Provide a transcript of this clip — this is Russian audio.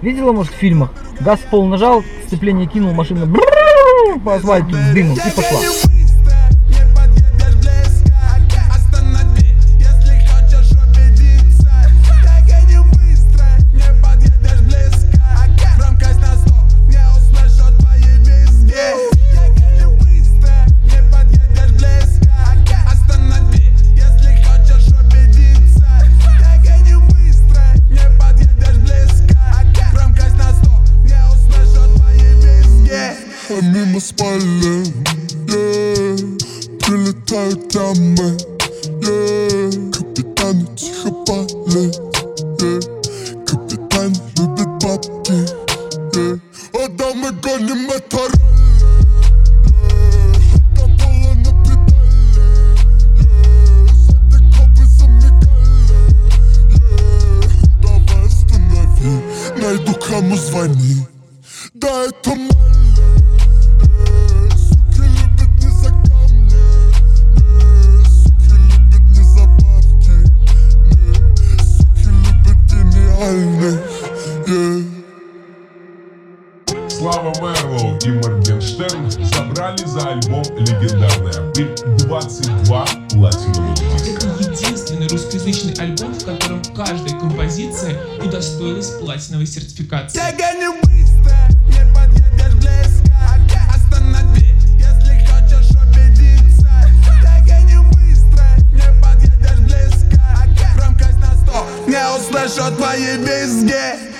Видела, может, в фильмах? Газ в пол нажал, сцепление кинул, машина по асфальту дымом и пошла. Мимо спален, прилетают дамы, капитаны тихо палят, капитан любит бабки, а дамы гоним это ралли, до пола на педали, сзади копы замигали, давай останови, найду кому звони, да это мало. Слава Мэрлоу и Моргенштерн забрали за альбом «Легендарный апрель» 22 платиновых диска. Это единственный русскоязычный альбом, в котором каждая композиция удостоилась платиновой сертификации. Я гоню быстро, не подъедешь близко. Останови, если хочешь убедиться. Я гоню быстро, не подъедешь близко. Громкость на 100, не услышу твои визги.